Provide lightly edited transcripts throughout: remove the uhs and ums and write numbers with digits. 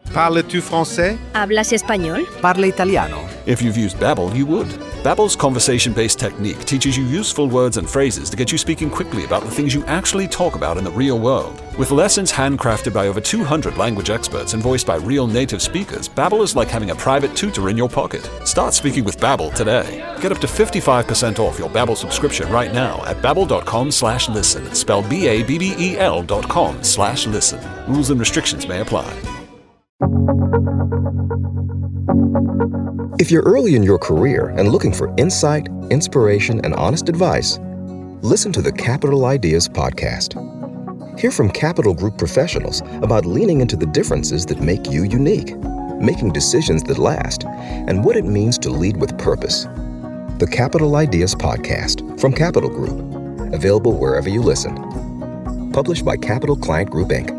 Parles-tu français? ¿Hablas español? Parla italiano. If you've used Babbel, you would. Babbel's conversation-based technique teaches you useful words and phrases to get you speaking quickly about the things you actually talk about in the real world. With lessons handcrafted by over 200 language experts and voiced by real native speakers, Babbel is like having a private tutor in your pocket. Start speaking with Babbel today. Get up to 55% off your Babbel subscription right now at babbel.com/listen. Spelled BABBEL.com/listen. Rules and restrictions may apply. If you're early in your career and looking for insight, inspiration, and honest advice, listen to the Capital Ideas podcast. Hear from Capital Group professionals about leaning into the differences that make you unique, making decisions that last, and what it means to lead with purpose. The Capital Ideas podcast from Capital Group, available wherever you listen. Published by Capital Client Group, Inc.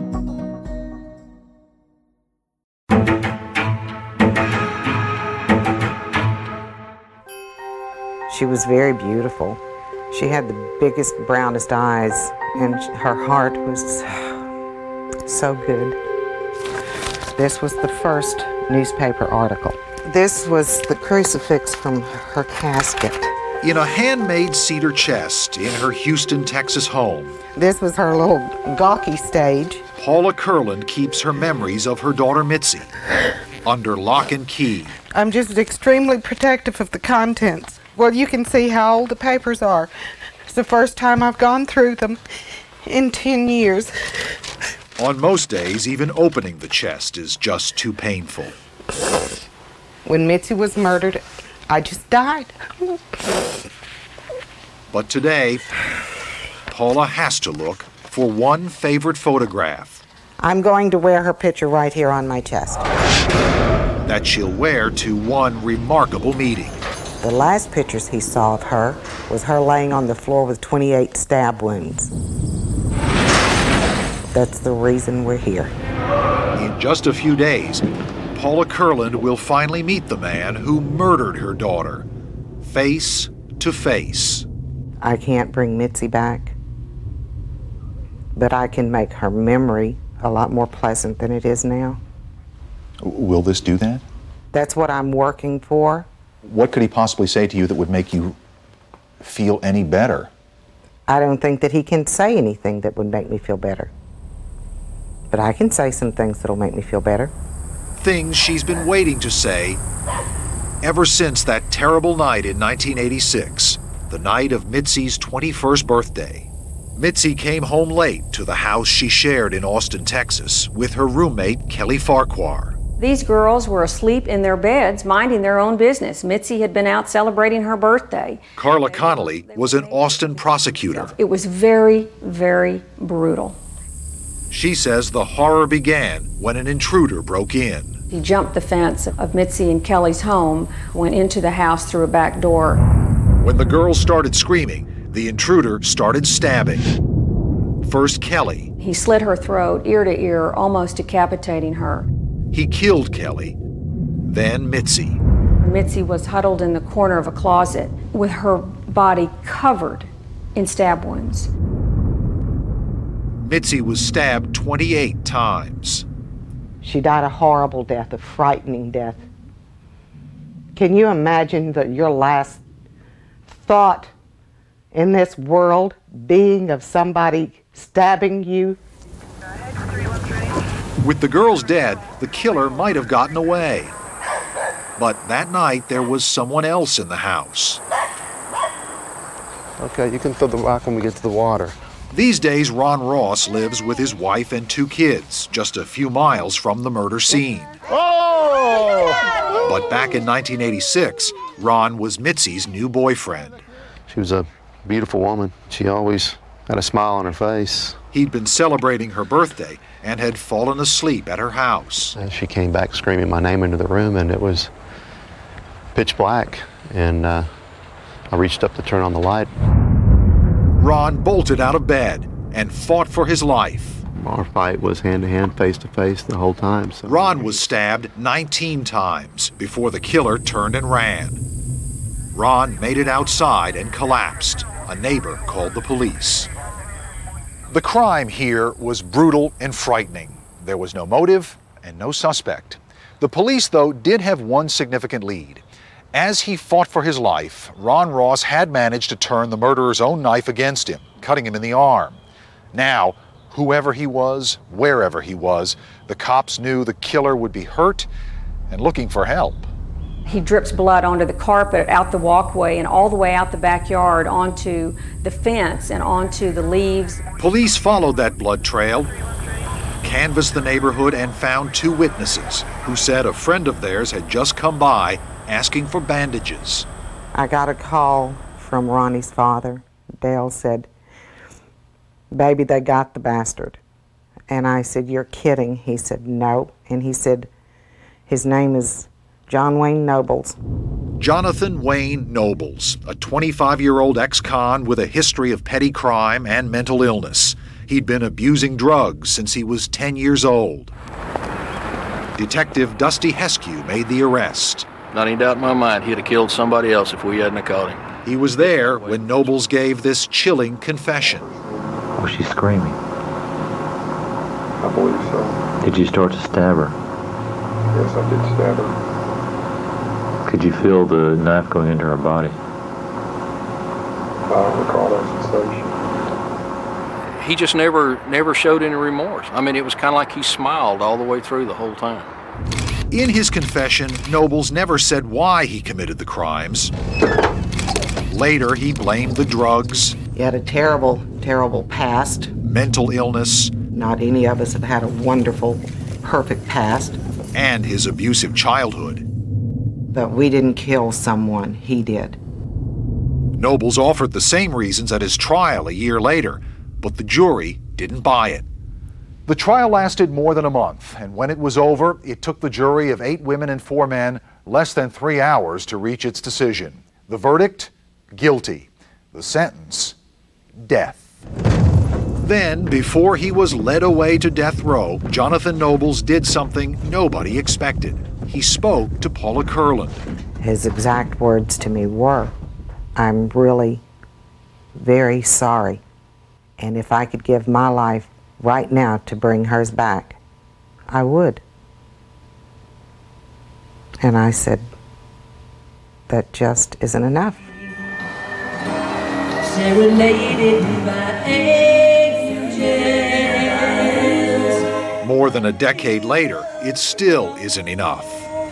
She was very beautiful. She had the biggest, brownest eyes, and her heart was so good. This was the first newspaper article. This was the crucifix from her casket. In a handmade cedar chest in her Houston, Texas home. This was her little gawky stage. Paula Kurland keeps her memories of her daughter Mitzi under lock and key. I'm just extremely protective of the contents. Well, you can see how old the papers are. It's the first time I've gone through them in 10 years. On most days, even opening the chest is just too painful. When Mitzi was murdered, I just died. But today, Paula has to look for one favorite photograph. I'm going to wear her picture right here on my chest. That she'll wear to one remarkable meeting. The last pictures he saw of her was her laying on the floor with 28 stab wounds. That's the reason we're here. In just a few days, Paula Kurland will finally meet the man who murdered her daughter, face to face. I can't bring Mitzi back, but I can make her memory a lot more pleasant than it is now. Will this do that? That's what I'm working for. What could he possibly say to you that would make you feel any better? I don't think that he can say anything that would make me feel better. But I can say some things that'll make me feel better. Things she's been waiting to say ever since that terrible night in 1986, the night of Mitzi's 21st birthday. Mitzi came home late to the house she shared in Austin, Texas, with her roommate, Kelly Farquhar. These girls were asleep in their beds, minding their own business. Mitzi had been out celebrating her birthday. Carla Connolly was an Austin prosecutor. It was very, very brutal. She says the horror began when an intruder broke in. He jumped the fence of Mitzi and Kelly's home, went into the house through a back door. When the girls started screaming, the intruder started stabbing. First Kelly. He slit her throat, ear to ear, almost decapitating her. He killed Kelly, then Mitzi. Mitzi was huddled in the corner of a closet with her body covered in stab wounds. Mitzi was stabbed 28 times. She died a horrible death, a frightening death. Can you imagine your last thought in this world being of somebody stabbing you? With the girls dead, the killer might have gotten away. But that night, there was someone else in the house. Okay, you can throw the rock when we get to the water. These days, Ron Ross lives with his wife and 2 kids, just a few miles from the murder scene. Oh! But back in 1986, Ron was Mitzi's new boyfriend. She was a beautiful woman. She always had a smile on her face. He'd been celebrating her birthday and had fallen asleep at her house. And she came back screaming my name into the room, and it was pitch black, and I reached up to turn on the light. Ron bolted out of bed and fought for his life. Our fight was hand-to-hand, face-to-face the whole time. So. Ron was stabbed 19 times before the killer turned and ran. Ron made it outside and collapsed. A neighbor called the police. The crime here was brutal and frightening. There was no motive and no suspect. The police, though, did have one significant lead. As he fought for his life, Ron Ross had managed to turn the murderer's own knife against him, cutting him in the arm. Now, whoever he was, wherever he was, the cops knew the killer would be hurt and looking for help. He drips blood onto the carpet, out the walkway, and all the way out the backyard, onto the fence and onto the leaves. Police followed that blood trail, canvassed the neighborhood, and found two witnesses who said a friend of theirs had just come by asking for bandages. I got a call from Ronnie's father. Dale said, "Baby, they got the bastard." And I said, "You're kidding." He said, "No." And he said, his name is John Wayne Nobles. Jonathan Wayne Nobles, a 25-year-old ex-con with a history of petty crime and mental illness. He'd been abusing drugs since he was 10 years old. Detective Dusty Heskew made the arrest. Not any doubt in my mind he'd have killed somebody else if we hadn't caught him. He was there when Nobles gave this chilling confession. Was she screaming? I believe so. Did you start to stab her? Yes, I did stab her. Could you feel the knife going into her body? I don't recall that sensation. He just never showed any remorse. I mean, it was kind of like he smiled all the way through the whole time. In his confession, Nobles never said why he committed the crimes. Later, he blamed the drugs. He had a terrible, terrible past. Mental illness. Not any of us have had a wonderful, perfect past. And his abusive childhood. But we didn't kill someone, he did. Nobles offered the same reasons at his trial a year later, but the jury didn't buy it. The trial lasted more than a month, and when it was over, it took the jury of 8 women and 4 men less than 3 hours to reach its decision. The verdict? Guilty. The sentence? Death. Then, before he was led away to death row, Jonathan Nobles did something nobody expected. He spoke to Paula Kurland. His exact words to me were, "I'm really very sorry. And if I could give my life right now to bring hers back, I would." And I said, that just isn't enough. Serenaded by angels. More than a decade later, it still isn't enough.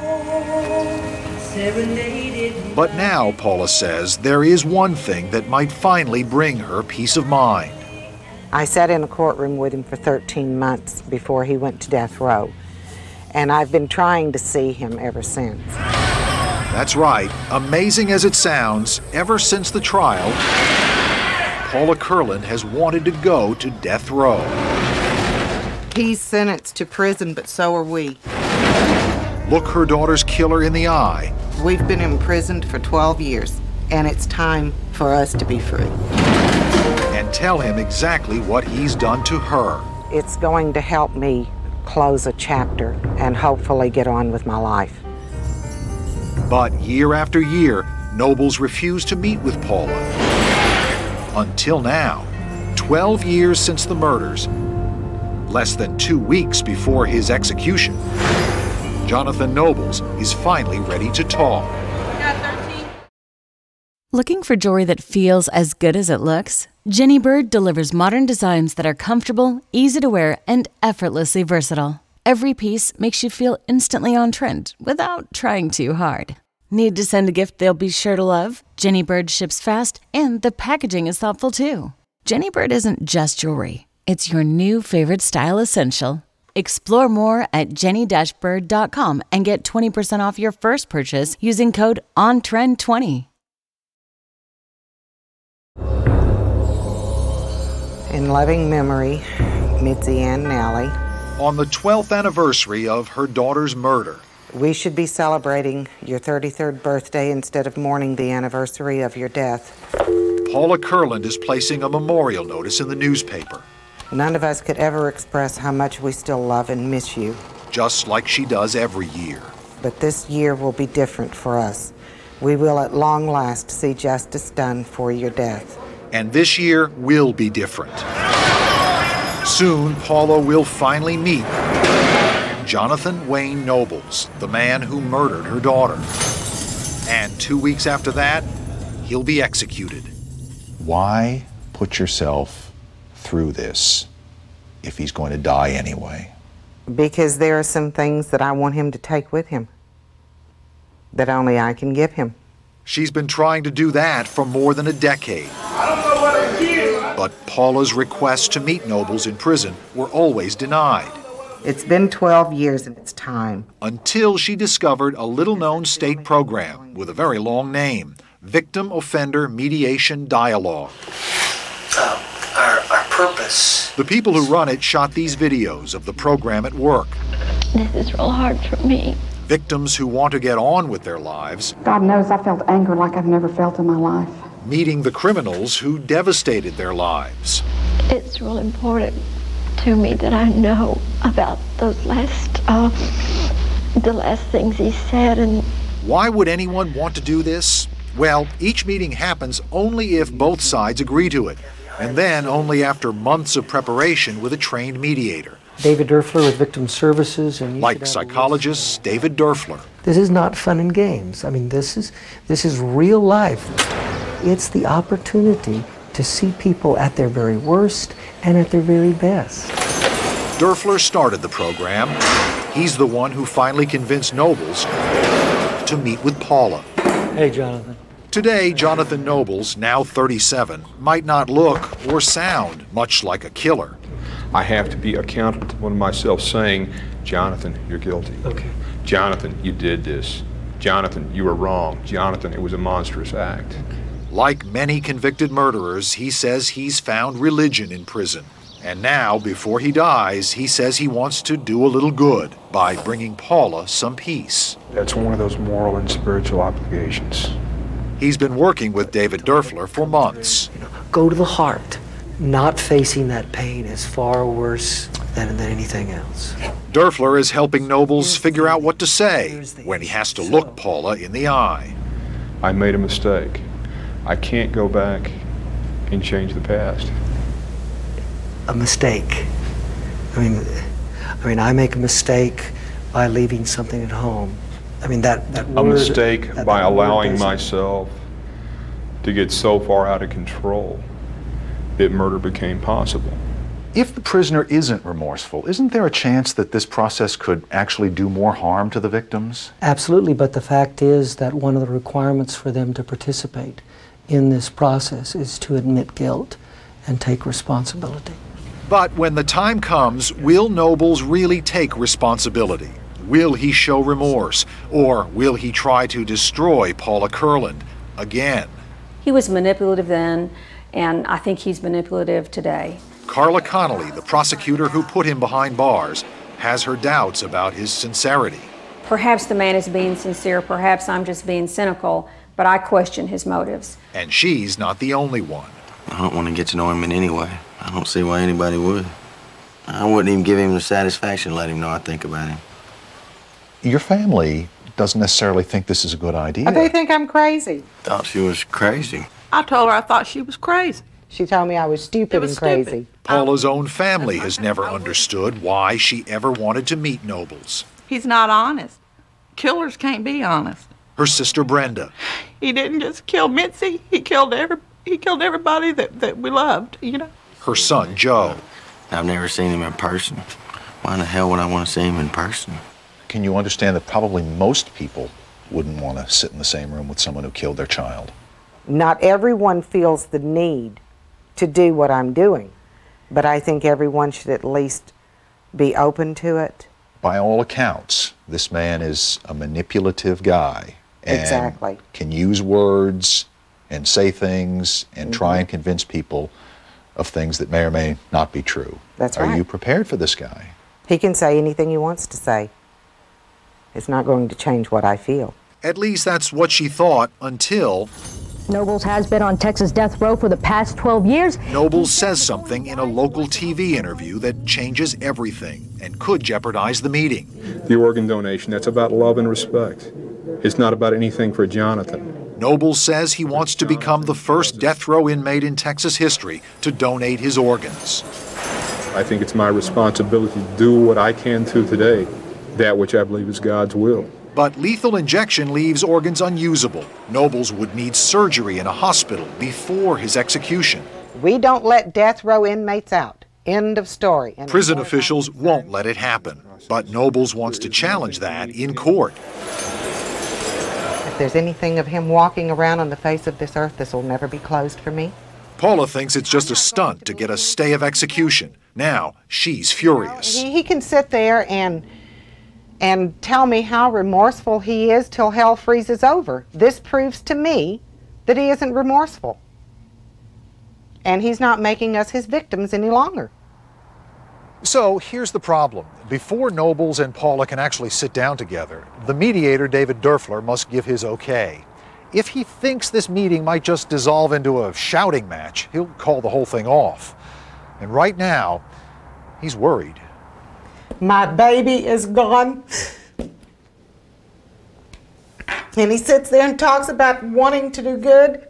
But now, Paula says, there is one thing that might finally bring her peace of mind. I sat in a courtroom with him for 13 months before he went to death row, and I've been trying to see him ever since. That's right. Amazing as it sounds, ever since the trial, Paula Kurland has wanted to go to death row. He's sentenced to prison, but so are we. Look her daughter's killer in the eye. We've been imprisoned for 12 years, and it's time for us to be free. And tell him exactly what he's done to her. It's going to help me close a chapter and hopefully get on with my life. But year after year, Nobles refused to meet with Paula. Until now, 12 years since the murders, less than 2 weeks before his execution, Jonathan Nobles is finally ready to talk. Looking for jewelry that feels as good as it looks? Jenny Bird delivers modern designs that are comfortable, easy to wear, and effortlessly versatile. Every piece makes you feel instantly on trend without trying too hard. Need to send a gift they'll be sure to love? Jenny Bird ships fast, and the packaging is thoughtful too. Jenny Bird isn't just jewelry. It's your new favorite style essential. Explore more at jenny-bird.com and get 20% off your first purchase using code ONTREND20. In loving memory, Mitzi Ann Nally. On the 12th anniversary of her daughter's murder. We should be celebrating your 33rd birthday instead of mourning the anniversary of your death. Paula Kurland is placing a memorial notice in the newspaper. None of us could ever express how much we still love and miss you. Just like she does every year. But this year will be different for us. We will at long last see justice done for your death. And this year will be different. Soon, Paula will finally meet Jonathan Wayne Nobles, the man who murdered her daughter. And 2 weeks after that, he'll be executed. Why put yourself through this if he's going to die anyway? Because there are some things that I want him to take with him that only I can give him. She's been trying to do that for more than a decade. But Paula's requests to meet Nobles in prison were always denied. It's been 12 years and it's time. Until she discovered a little-known state program with a very long name, Victim Offender Mediation Dialogue. Our purpose. The people who run it shot these videos of the program at work. This is real hard for me. Victims who want to get on with their lives. God knows I felt anger like I've never felt in my life. Meeting the criminals who devastated their lives. It's real important to me that I know about those the last things he said. And why would anyone want to do this? Well, each meeting happens only if both sides agree to it, and then only after months of preparation with a trained mediator. David Dörfler with Victim Services. And like psychologist David Dörfler. This is not fun and games. I mean, this is real life. It's the opportunity to see people at their very worst and at their very best. Dörfler started the program. He's the one who finally convinced Nobles to meet with Paula. Hey, Jonathan. Today, Jonathan Nobles, now 37, might not look or sound much like a killer. I have to be accountable to myself saying, Jonathan, you're guilty. Okay. Jonathan, you did this. Jonathan, you were wrong. Jonathan, it was a monstrous act. Like many convicted murderers, he says he's found religion in prison. And now, before he dies, he says he wants to do a little good by bringing Paula some peace. That's one of those moral and spiritual obligations. He's been working with David Dörfler for months. Go to the heart. Not facing that pain is far worse than anything else. Dörfler is helping Nobles figure out what to say when he has to look Paula in the eye. I made a mistake. I can't go back and change the past. A mistake. I mean, I make a mistake by leaving something at home. I mean, that word, a mistake by allowing myself to get so far out of control that murder became possible. If the prisoner isn't remorseful, isn't there a chance that this process could actually do more harm to the victims? Absolutely, but the fact is that one of the requirements for them to participate in this process is to admit guilt and take responsibility. But when the time comes, will Nobles really take responsibility? Will he show remorse? Or will he try to destroy Paula Kurland again? He was manipulative then, and I think he's manipulative today. Carla Connolly, the prosecutor who put him behind bars, has her doubts about his sincerity. Perhaps the man is being sincere, perhaps I'm just being cynical, but I question his motives. And she's not the only one. I don't want to get to know him in any way. I don't see why anybody would. I wouldn't even give him the satisfaction to let him know I think about him. Your family doesn't necessarily think this is a good idea. They think I'm crazy. Thought she was crazy. I told her I thought she was crazy. She told me I was stupid and crazy. Stupid. Paula's own family has never understood why she ever wanted to meet Nobles. He's not honest. Killers can't be honest. Her sister Brenda. He didn't just kill Mitzi. He killed everybody that we loved, you know. Her son Joe. I've never seen him in person. Why in the hell would I want to see him in person? Can you understand that probably most people wouldn't want to sit in the same room with someone who killed their child? Not everyone feels the need to do what I'm doing, but I think everyone should at least be open to it. By all accounts, this man is a manipulative guy. And exactly. Can use words and say things and try and convince people of things that may or may not be true. That's right. Are you prepared for this guy? He can say anything he wants to say. It's not going to change what I feel. At least that's what she thought until... Nobles has been on Texas death row for the past 12 years. Nobles says something in a local TV interview that changes everything and could jeopardize the meeting. The organ donation, that's about love and respect. It's not about anything for Jonathan. Nobles says he wants to become the first death row inmate in Texas history to donate his organs. I think it's my responsibility to do what I can to today that which I believe is God's will. But lethal injection leaves organs unusable. Nobles would need surgery in a hospital before his execution. We don't let death row inmates out. End of story. Prison officials won't let it happen. But Nobles wants to challenge that in court. If there's anything of him walking around on the face of this earth, this will never be closed for me. Paula thinks it's just a stunt to get a stay of execution. Now she's furious. He can sit there and tell me how remorseful he is till hell freezes over. This proves to me that he isn't remorseful. And he's not making us his victims any longer. So here's the problem. Before Nobles and Paula can actually sit down together, the mediator, David Durfler, must give his okay. If he thinks this meeting might just dissolve into a shouting match, he'll call the whole thing off. And right now, he's worried. My baby is gone. And he sits there and talks about wanting to do good.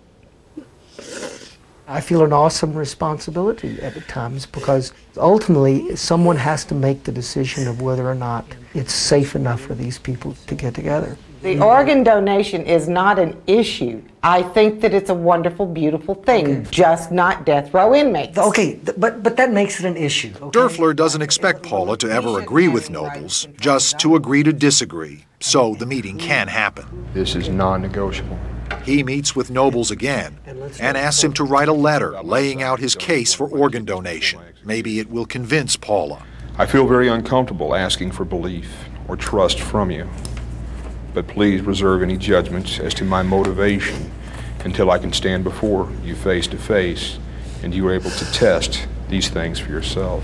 I feel an awesome responsibility at times because ultimately someone has to make the decision of whether or not it's safe enough for these people to get together. The organ donation is not an issue. I think that it's a wonderful, beautiful thing, just not death row inmates. Okay, but that makes it an issue. Okay? Durfler doesn't expect Paula to ever agree with Nobles, just to agree to disagree, so the meeting can happen. This is non-negotiable. He meets with Nobles again and asks him to write a letter laying out his case for organ donation. Maybe it will convince Paula. I feel very uncomfortable asking for belief or trust from you. But please reserve any judgments as to my motivation until I can stand before you face to face and you are able to test these things for yourself.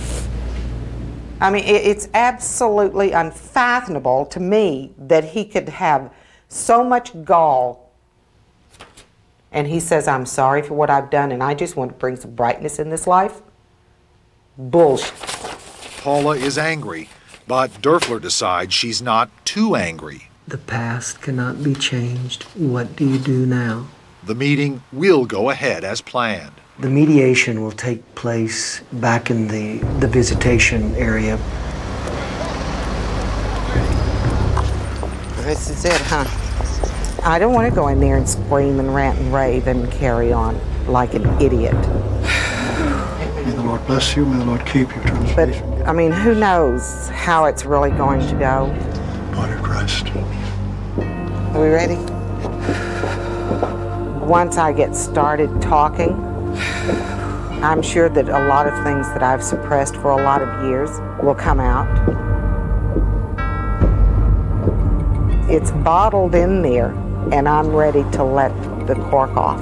I mean, it's absolutely unfathomable to me that he could have so much gall and he says, I'm sorry for what I've done and I just want to bring some brightness in this life. Bullshit. Paula is angry, but Durfler decides she's not too angry. The past cannot be changed. What do you do now? The meeting will go ahead as planned. The mediation will take place back in the visitation area. This is it, huh? I don't want to go in there and scream and rant and rave and carry on like an idiot. May the Lord bless you. May the Lord keep you. But, I mean, who knows how it's really going to go? Blood of Christ. Are we ready? Once I get started talking, I'm sure that a lot of things that I've suppressed for a lot of years will come out. It's bottled in there, and I'm ready to let the cork off.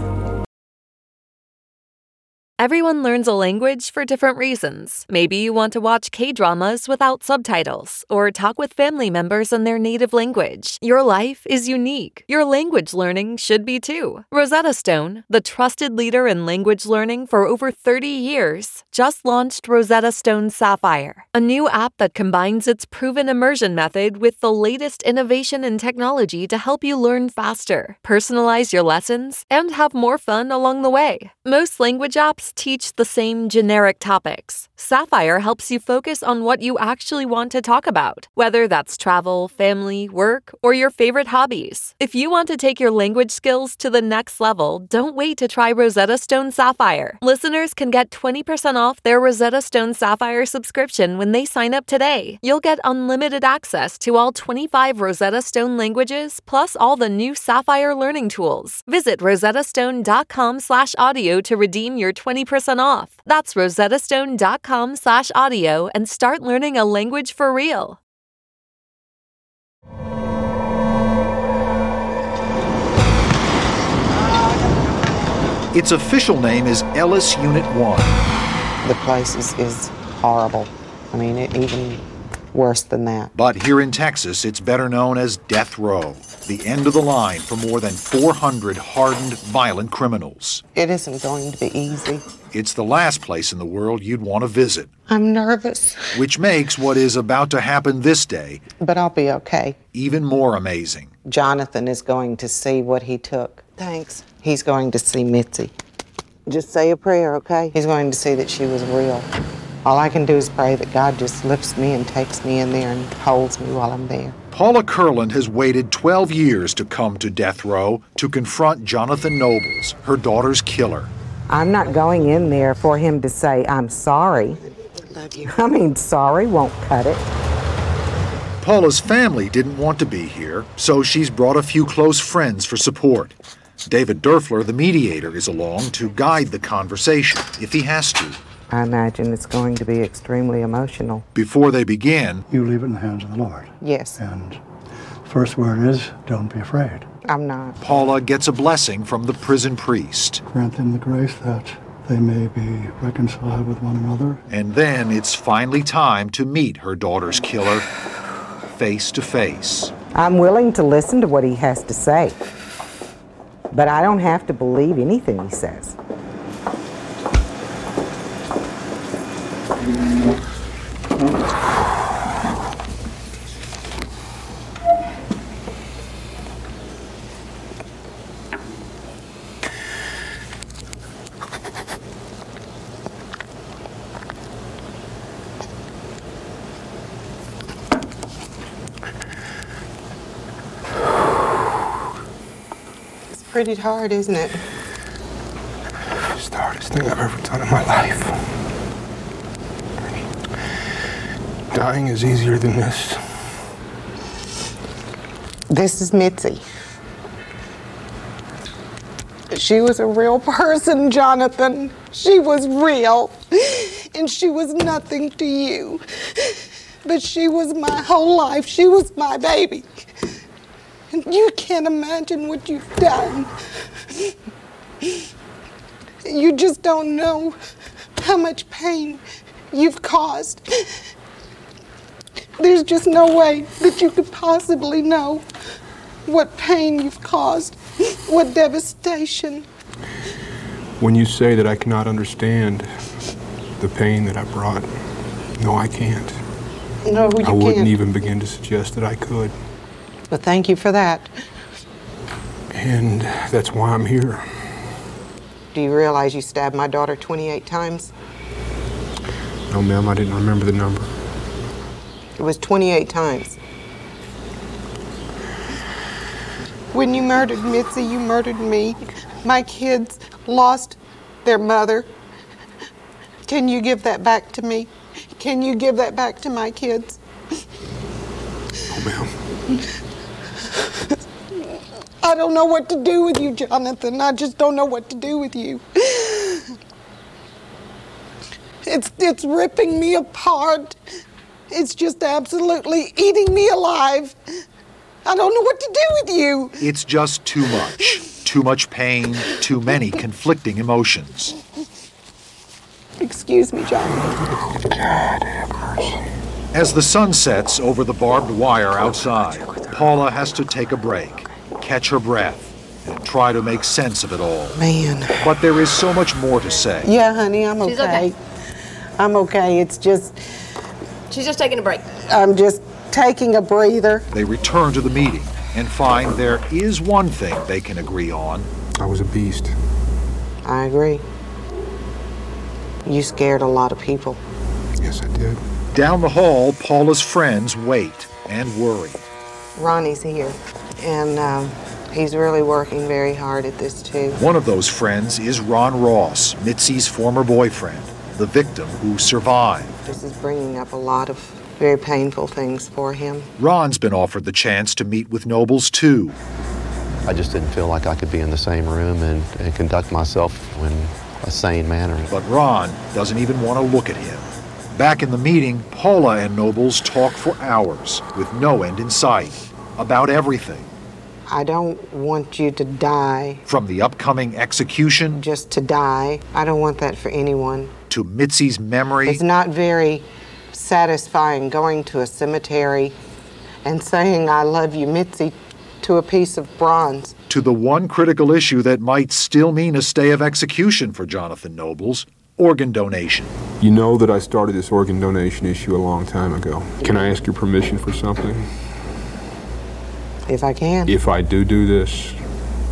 Everyone learns a language for different reasons. Maybe you want to watch K-dramas without subtitles, or talk with family members in their native language. Your life is unique. Your language learning should be too. Rosetta Stone, the trusted leader in language learning for over 30 years, just launched Rosetta Stone Sapphire, a new app that combines its proven immersion method with the latest innovation in technology to help you learn faster, personalize your lessons, and have more fun along the way. Most language apps teach the same generic topics. Sapphire helps you focus on what you actually want to talk about, whether that's travel, family, work, or your favorite hobbies. If you want to take your language skills to the next level, don't wait to try Rosetta Stone Sapphire. Listeners can get 20% off their Rosetta Stone Sapphire subscription when they sign up today. You'll get unlimited access to all 25 Rosetta Stone languages, plus all the new Sapphire learning tools. Visit rosettastone.com/audio to redeem your 20% off. That's rosettastone.com/audio and start learning a language for real. Its official name is Ellis Unit 1. The place is horrible. I mean, even worse than that. But here in Texas, it's better known as Death Row, the end of the line for more than 400 hardened, violent criminals. It isn't going to be easy. It's the last place in the world you'd want to visit. I'm nervous. Which makes what is about to happen this day, but I'll be okay, even more amazing. Jonathan is going to see what he took. Thanks. He's going to see Mitzi. Just say a prayer, okay? He's going to see that she was real. All I can do is pray that God just lifts me and takes me in there and holds me while I'm there. Paula Kurland has waited 12 years to come to death row to confront Jonathan Nobles, her daughter's killer. I'm not going in there for him to say, I'm sorry. Love you. I mean, sorry won't cut it. Paula's family didn't want to be here, so she's brought a few close friends for support. David Durfler, the mediator, is along to guide the conversation, if he has to. I imagine it's going to be extremely emotional. Before they begin, You leave it in the hands of the Lord. Yes. And first word is, don't be afraid. I'm not. Paula gets a blessing from the prison priest. Grant them the grace that they may be reconciled with one another. And then it's finally time to meet her daughter's killer face to face. I'm willing to listen to what he has to say, but I don't have to believe anything he says. It's pretty hard, isn't it? It's the hardest thing I've ever done in my life. Dying is easier than this. This is Mitzi. She was a real person, Jonathan. She was real. And she was nothing to you. But she was my whole life. She was my baby. And you can't imagine what you've done. You just don't know how much pain you've caused. There's just no way that you could possibly know what pain you've caused, what devastation. When you say that I cannot understand the pain that I brought, no, I can't. No, you can't. I wouldn't even begin to suggest that I could. But thank you for that. And that's why I'm here. Do you realize you stabbed my daughter 28 times? No, ma'am, I didn't remember the number. It was 28 times. When you murdered Mitzi, you murdered me. My kids lost their mother. Can you give that back to me? Can you give that back to my kids? Oh, ma'am. I don't know what to do with you, Jonathan. I just don't know what to do with you. It's ripping me apart. It's just absolutely eating me alive. I don't know what to do with you. It's just too much. Too much pain, too many conflicting emotions. Excuse me, Jonathan. God have mercy. As the sun sets over the barbed wire outside, Paula has to take a break, catch her breath, and try to make sense of it all. Man. But there is so much more to say. Yeah, honey, I'm okay. She's okay. I'm okay. It's just, She's just taking a break. I'm just taking a breather. They return to the meeting and find there is one thing they can agree on. I was a beast. I agree. You scared a lot of people. Yes, I did. Down the hall, Paula's friends wait and worry. Ronnie's here, and he's really working very hard at this, too. One of those friends is Ron Ross, Mitzi's former boyfriend, the victim who survived. This is bringing up a lot of very painful things for him. Ron's been offered the chance to meet with Nobles, too. I just didn't feel like I could be in the same room and conduct myself in a sane manner. But Ron doesn't even want to look at him. Back in the meeting, Paula and Nobles talk for hours with no end in sight about everything. I don't want you to die. From the upcoming execution, just to die. I don't want that for anyone. To Mitzi's memory. It's not very satisfying going to a cemetery and saying, I love you, Mitzi, to a piece of bronze. To the one critical issue that might still mean a stay of execution for Jonathan Nobles, organ donation. You know that I started this organ donation issue a long time ago. Can I ask your permission for something? If I can. If I do this,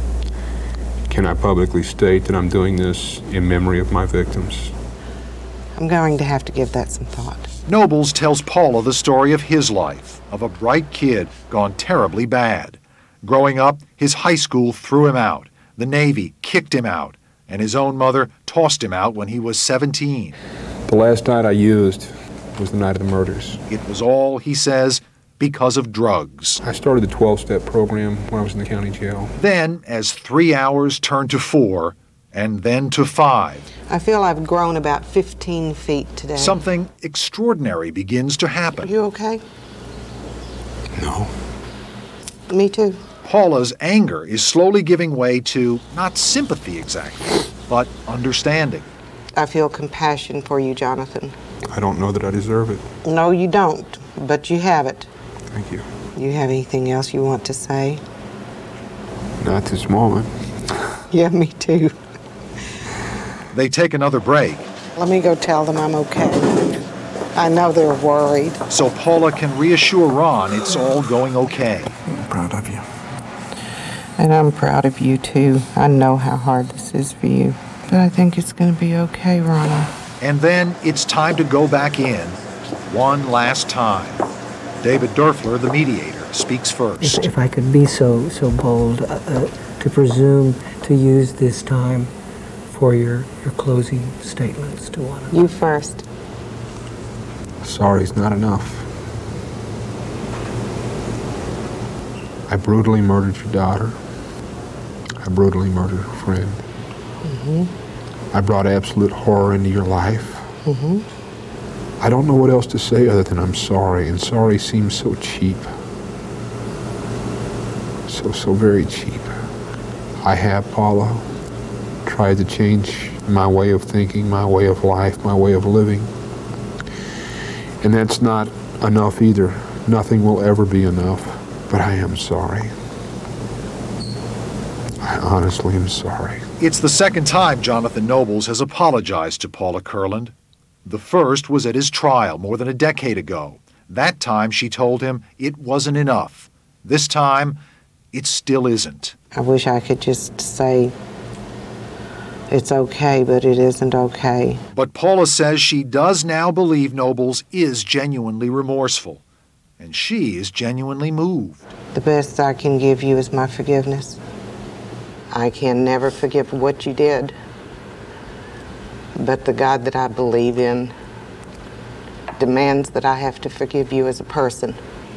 can I publicly state that I'm doing this in memory of my victims? I'm going to have to give that some thought. Nobles tells Paula the story of his life, of a bright kid gone terribly bad. Growing up, his high school threw him out, the Navy kicked him out, and his own mother tossed him out when he was 17. The last night I used was the night of the murders. It was all, he says, because of drugs. I started the 12-step program when I was in the county jail. Then, as 3 hours turned to 4, and then to 5. I feel I've grown about 15 feet today. Something extraordinary begins to happen. Are you okay? No. Me too. Paula's anger is slowly giving way to, not sympathy exactly, but understanding. I feel compassion for you, Jonathan. I don't know that I deserve it. No, you don't, but you have it. Thank you. You have anything else you want to say? Not this moment. Yeah, me too. They take another break. Let me go tell them I'm okay. I know they're worried. So Paula can reassure Ron it's all going okay. I'm proud of you. And I'm proud of you too. I know how hard this is for you. But I think it's going to be okay, Ronna. And then it's time to go back in. One last time. David Durfler, the mediator, speaks first. If I could be so bold to presume to use this time for your closing statements to one another. You first. Sorry's not enough. I brutally murdered your daughter. I brutally murdered a friend. Mm-hmm. I brought absolute horror into your life. Mm-hmm. I don't know what else to say other than I'm sorry, and sorry seems so cheap. So very cheap. I have, Paula, tried to change my way of thinking, my way of life, my way of living. And that's not enough either. Nothing will ever be enough, but I am sorry. I honestly am sorry. It's the second time Jonathan Nobles has apologized to Paula Kurland. The first was at his trial more than a decade ago. That time she told him it wasn't enough. This time, it still isn't. I wish I could just say it's okay, but it isn't okay. But Paula says she does now believe Nobles is genuinely remorseful, and she is genuinely moved. The best I can give you is my forgiveness. I can never forgive what you did, but the God that I believe in demands that I have to forgive you as a person.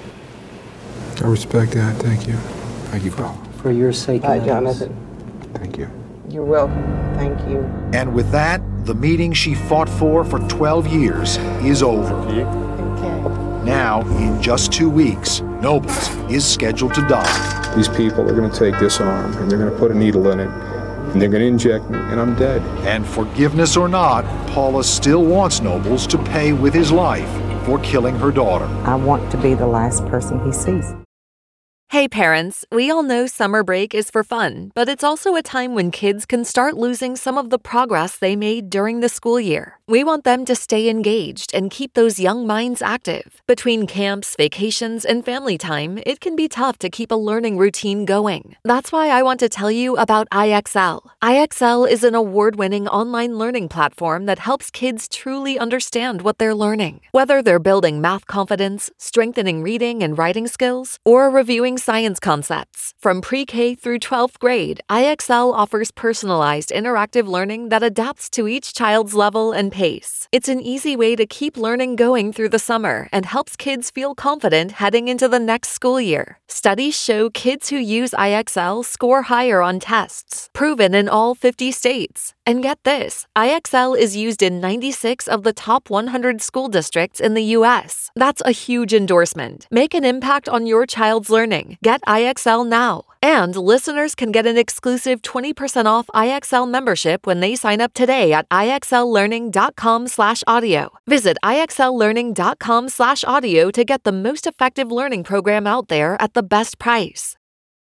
I respect that. Thank you. Thank you, Paula. For your sake. Bye, Jonathan. Thank you. You're welcome. Thank you. And with that, the meeting she fought for 12 years is over. Okay. Now, in just 2 weeks, Nobles is scheduled to die. These people are going to take this arm, and they're going to put a needle in it, and they're going to inject me, and I'm dead. And forgiveness or not, Paula still wants Nobles to pay with his life for killing her daughter. I want to be the last person he sees. Hey parents, we all know summer break is for fun, but it's also a time when kids can start losing some of the progress they made during the school year. We want them to stay engaged and keep those young minds active. Between camps, vacations, and family time, it can be tough to keep a learning routine going. That's why I want to tell you about IXL. IXL is an award-winning online learning platform that helps kids truly understand what they're learning. Whether they're building math confidence, strengthening reading and writing skills, or reviewing science concepts. From pre-K through 12th grade, IXL offers personalized interactive learning that adapts to each child's level and pace. It's an easy way to keep learning going through the summer and helps kids feel confident heading into the next school year. Studies show kids who use IXL score higher on tests, proven in all 50 states. And get this, IXL is used in 96 of the top 100 school districts in the U.S. That's a huge endorsement. Make an impact on your child's learning. Get IXL now. And listeners can get an exclusive 20% off IXL membership when they sign up today at IXLlearning.com/audio. Visit IXLlearning.com/audio to get the most effective learning program out there at the best price.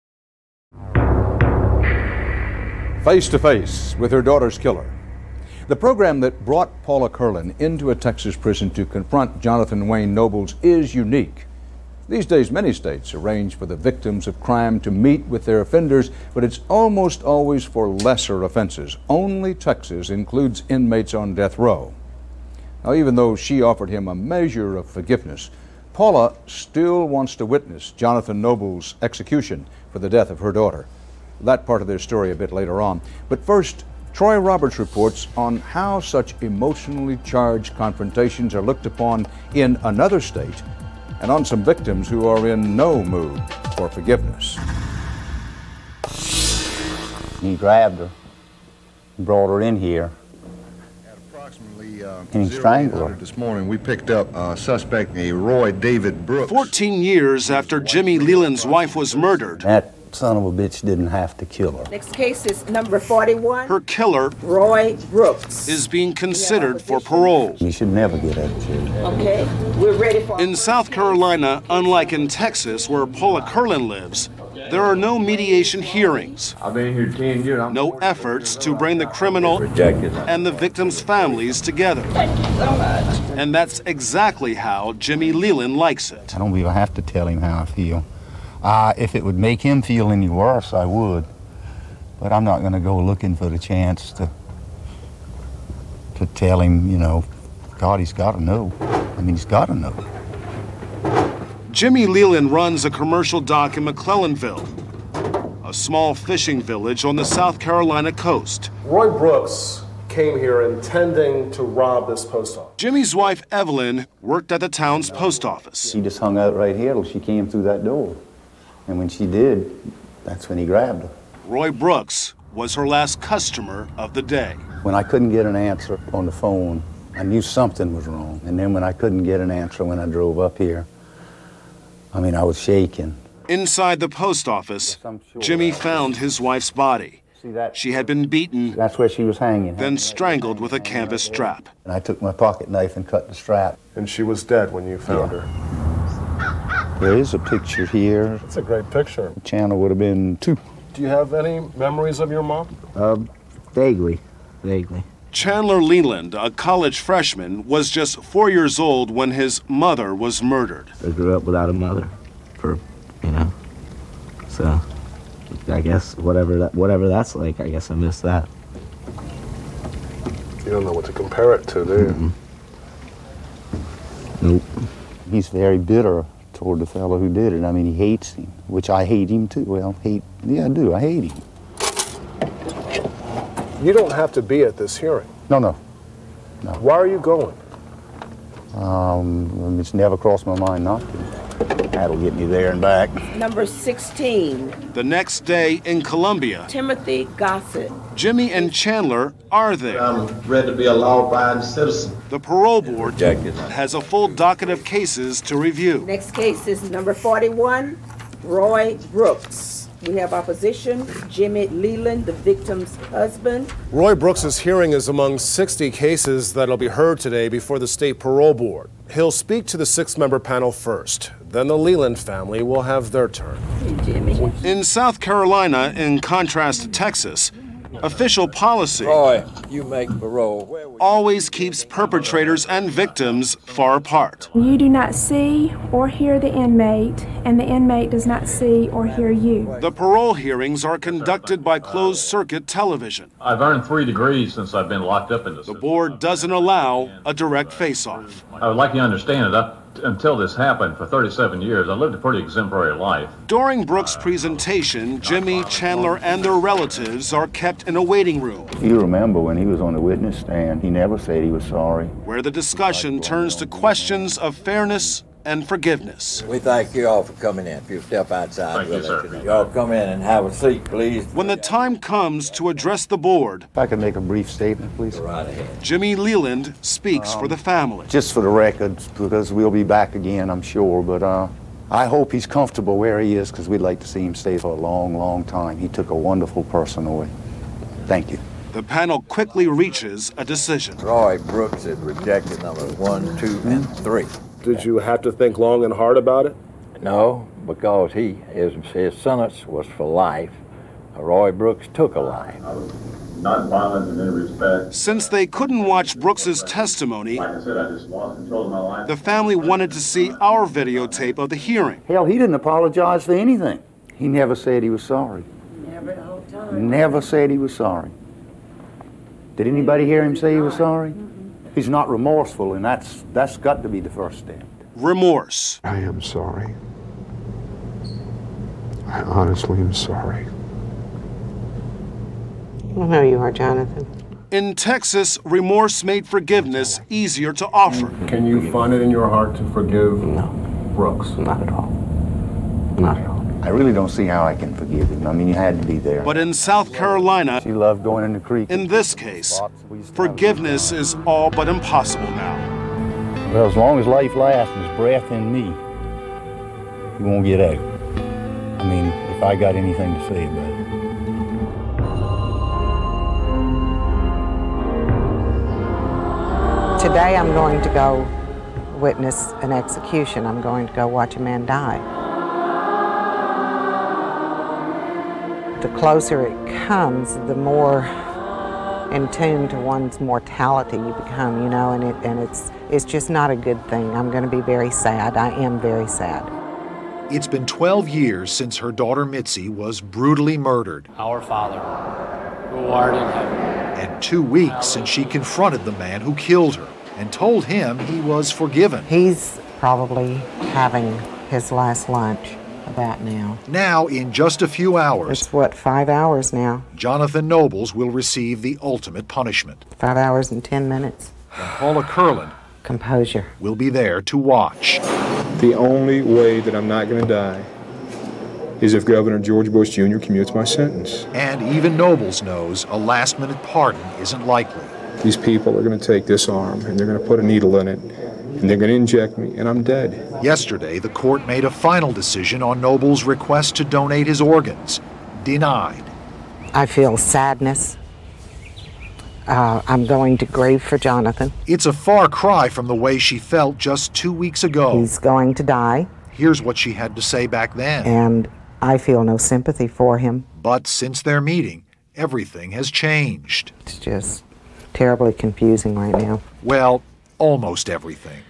Face to Face with Her Daughter's Killer. The program that brought Paula Kurland into a Texas prison to confront Jonathan Wayne Nobles is unique. These days, many states arrange for the victims of crime to meet with their offenders, but it's almost always for lesser offenses. Only Texas includes inmates on death row. Now, even though she offered him a measure of forgiveness, Paula still wants to witness Jonathan Noble's execution for the death of her daughter. That part of their story a bit later on. But first, Troy Roberts reports on how such emotionally charged confrontations are looked upon in another state, and on some victims who are in no mood for forgiveness. He grabbed her, brought her in here, and he strangled her. This morning, we picked up a suspect named Roy David Brooks. 14 years after Jimmy Leland's wife was murdered, That son of a bitch didn't have to kill her. Next case is number 41. her killer Roy Brooks. is being considered for parole. You should never get educated. Okay, we're ready for... In South Carolina, unlike in Texas, where Paula Curlin lives, there are no mediation hearings. I've been here 10 years. No efforts to bring the criminal Rejected. and the victims' families together. Thank you so much. And that's exactly how Jimmy Leland likes it. I don't even have to tell him how I feel. If it would make him feel any worse, I would. But I'm not going to go looking for the chance to tell him, you know, God, he's got to know. I mean, he's got to know. Jimmy Leland runs a commercial dock in McClellanville, a small fishing village on the South Carolina coast. Roy Brooks came here intending to rob this post office. Jimmy's wife, Evelyn, worked at the town's post office. He just hung out right here till she came through that door. And when she did, that's when he grabbed her. Roy Brooks was her last customer of the day. When I couldn't get an answer on the phone, I knew something was wrong. And then when I couldn't get an answer when I drove up here, I mean, I was shaking. Inside the post office, Jimmy found his wife's body. She had been beaten. That's where she was hanging. Then strangled with a canvas strap. And I took my pocket knife and cut the strap. And she was dead when you found her. There is a picture here. It's a great picture. The channel would have been 2. Do you have any memories of your mom? Vaguely. Chandler Leland, a college freshman, was just 4 years old when his mother was murdered. I grew up without a mother so I guess whatever that's like, I guess I miss that. You don't know what to compare it to, do you? Nope. He's very bitter toward the fellow who did it. I mean, he hates him, which I hate him too. Well, yeah, I do. I hate him. You don't have to be at this hearing. No. Why are you going? It's never crossed my mind not to. That'll get me there and back. Number 16. The next day in Columbia, Timothy Gossett. Jimmy and Chandler are there. I'm ready to be a law-abiding citizen. The parole board has a full docket of cases to review. Next case is number 41, Roy Brooks. We have opposition, Jimmy Leland, the victim's husband. Roy Brooks's hearing is among 60 cases that'll be heard today before the state parole board. He'll speak to the 6-member panel first. Then the Leland family will have their turn. Hey, Jimmy. In South Carolina, in contrast to Texas, official policy You make parole. always keeps perpetrators and victims far apart. You do not see or hear the inmate, and the inmate does not see or hear you. The parole hearings are conducted by closed-circuit television. I've earned 3 degrees since I've been locked up in this. The board doesn't allow a direct face-off. I would like you to understand that until this happened, for 37 years, I lived a pretty exemplary life. During Brooks' presentation, Jimmy, Chandler, and their relatives are kept in a waiting room, You remember when he was on the witness stand, he never said he was sorry. where the discussion turns to questions of fairness and forgiveness. We thank you all for coming in. If you step outside, Thank you, sir. you all come in and have a seat, please. When the time comes to address the board, If I could make a brief statement, please. Right ahead. Jimmy Leland speaks for the family. Just for the record, because we'll be back again, I'm sure, but I hope he's comfortable where he is, because we'd like to see him stay for a long, long time. He took a wonderful person away. Thank you. The panel quickly reaches a decision. Roy Brooks is rejected numbers 1, 2, and 3. Did you have to think long and hard about it? No, because his sentence was for life. Roy Brooks took a life. Not violent in any respect. Since they couldn't watch Brooks's testimony, Like I said, I just lost control of my life. the family wanted to see our videotape of the hearing. Hell, he didn't apologize for anything. He never said he was sorry. Never the whole time. Never said he was sorry. Did anybody hear him say he was sorry? He's not remorseful, and that's got to be the first step. Remorse. I am sorry. I honestly am sorry. I know you are, Jonathan. In Texas, remorse made forgiveness easier to offer. Can you find it in your heart to forgive Brooks? Not at all. Not at all. I really don't see how I can forgive him. I mean, you had to be there. But in South Carolina, she loved going in the creek. In this case, forgiveness is all but impossible now. Well, as long as life lasts and there's breath in me, you won't get out. I mean, if I got anything to say about it. Today I'm going to go witness an execution. I'm going to go watch a man die. The closer it comes, the more in tune to one's mortality you become, you know, and it's just not a good thing. I'm going to be very sad. I am very sad. It's been 12 years since her daughter Mitzi was brutally murdered. Our Father, who art in heaven. And 2 weeks since she confronted the man who killed her and told him he was forgiven. He's probably having his last lunch about now. Now, in just a few hours... It's what, 5 hours now? Jonathan Nobles will receive the ultimate punishment. 5 hours and 10 minutes. And Paula Curlin... Composure. ...will be there to watch. The only way that I'm not going to die is if Governor George Bush Jr. commutes my sentence. And even Nobles knows a last-minute pardon isn't likely. These people are going to take this arm, and they're going to put a needle in it, and they're going to inject me, and I'm dead. Yesterday, the court made a final decision on Nobles' request to donate his organs. Denied. I feel sadness. I'm going to grieve for Jonathan. It's a far cry from the way she felt just 2 weeks ago. He's going to die. Here's what she had to say back then. And I feel no sympathy for him. But since their meeting, everything has changed. It's just terribly confusing right now. Well, almost everything.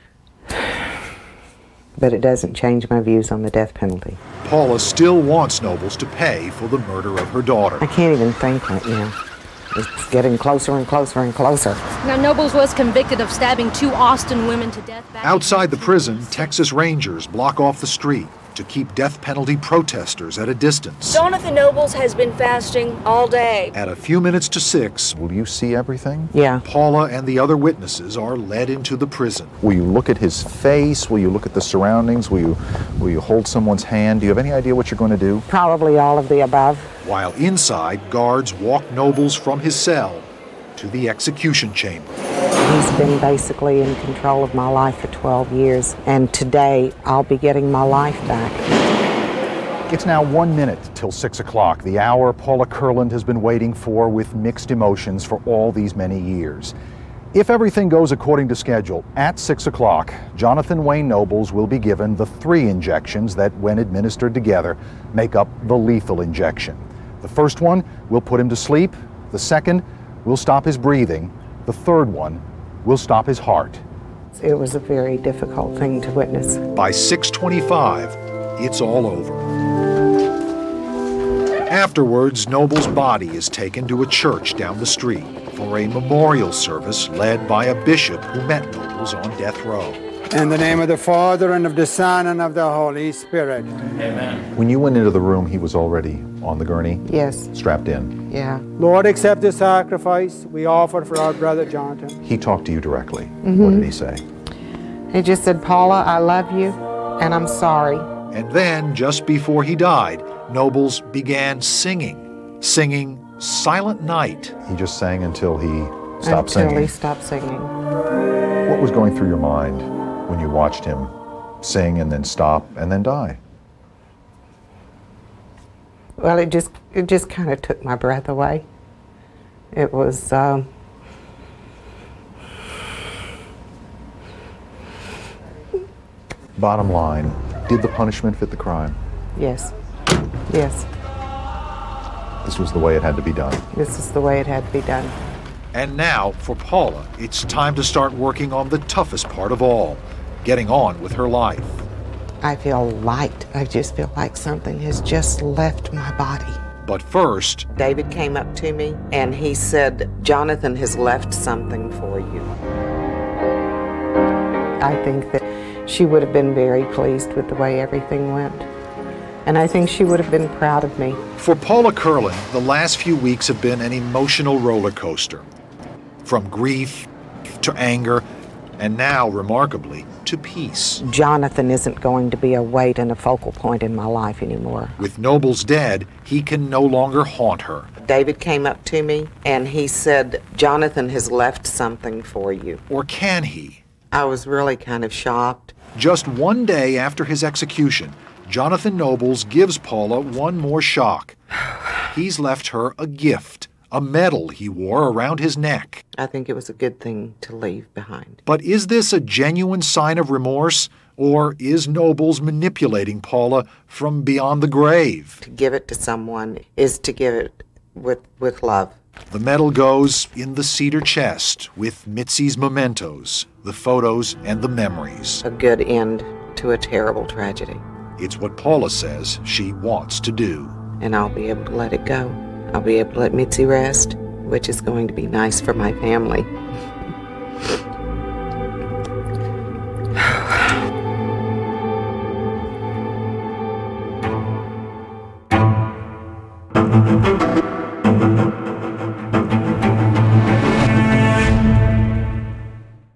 But it doesn't change my views on the death penalty. Paula still wants Nobles to pay for the murder of her daughter. I can't even think right now. It's getting closer and closer and closer. Now, Nobles was convicted of stabbing 2 Austin women to death. Outside the prison, Texas Rangers block off the street to keep death penalty protesters at a distance. Jonathan Nobles has been fasting all day. At a few minutes to 6, will you see everything? Yeah. Paula and the other witnesses are led into the prison. Will you look at his face? Will you look at the surroundings? Will you hold someone's hand? Do you have any idea what you're going to do? Probably all of the above. While inside, guards walk Nobles from his cell to the execution chamber. He's been basically in control of my life for 12 years, and today I'll be getting my life back. It's now 1 minute till 6 o'clock, the hour Paula Curlin has been waiting for with mixed emotions for all these many years. If everything goes according to schedule, at 6 o'clock, Jonathan Wayne Nobles will be given the 3 injections that, when administered together, make up the lethal injection. The first one will put him to sleep. The second will stop his breathing. The third one will stop his heart. It was a very difficult thing to witness. By 6:25, it's all over. Afterwards, Noble's body is taken to a church down the street for a memorial service led by a bishop who met Nobles on death row. In the name of the Father, and of the Son, and of the Holy Spirit. Amen. When you went into the room, he was already on the gurney? Yes. Strapped in? Yeah. Lord, accept the sacrifice we offer for our brother Jonathan. He talked to you directly. Mm-hmm. What did he say? He just said, Paula, I love you, and I'm sorry. And then, just before he died, Nobles began singing Silent Night. He just sang until he stopped singing? Until he stopped singing. What was going through your mind when you watched him sing and then stop and then die? Well, it just kind of took my breath away. It was, Bottom line, did the punishment fit the crime? Yes. Yes. This was the way it had to be done. This is the way it had to be done. And now, for Paula, it's time to start working on the toughest part of all, getting on with her life. I feel light. I just feel like something has just left my body. But first, David came up to me and he said, Jonathan has left something for you. I think that she would have been very pleased with the way everything went. And I think she would have been proud of me. For Paula Curlin, the last few weeks have been an emotional roller coaster. From grief to anger, and now, remarkably, to peace. Jonathan isn't going to be a weight and a focal point in my life anymore. With Nobles dead, he can no longer haunt her. David came up to me and he said, Jonathan has left something for you. Or can he? I was really kind of shocked. Just one day after his execution, Jonathan Nobles gives Paula one more shock. He's left her a gift, a medal he wore around his neck. I think it was a good thing to leave behind. But is this a genuine sign of remorse, or is Nobles manipulating Paula from beyond the grave? To give it to someone is to give it with love. The medal goes in the cedar chest with Mitzi's mementos, the photos and the memories. A good end to a terrible tragedy. It's what Paula says she wants to do. And I'll be able to let it go. I'll be able to let Mitzi rest, which is going to be nice for my family.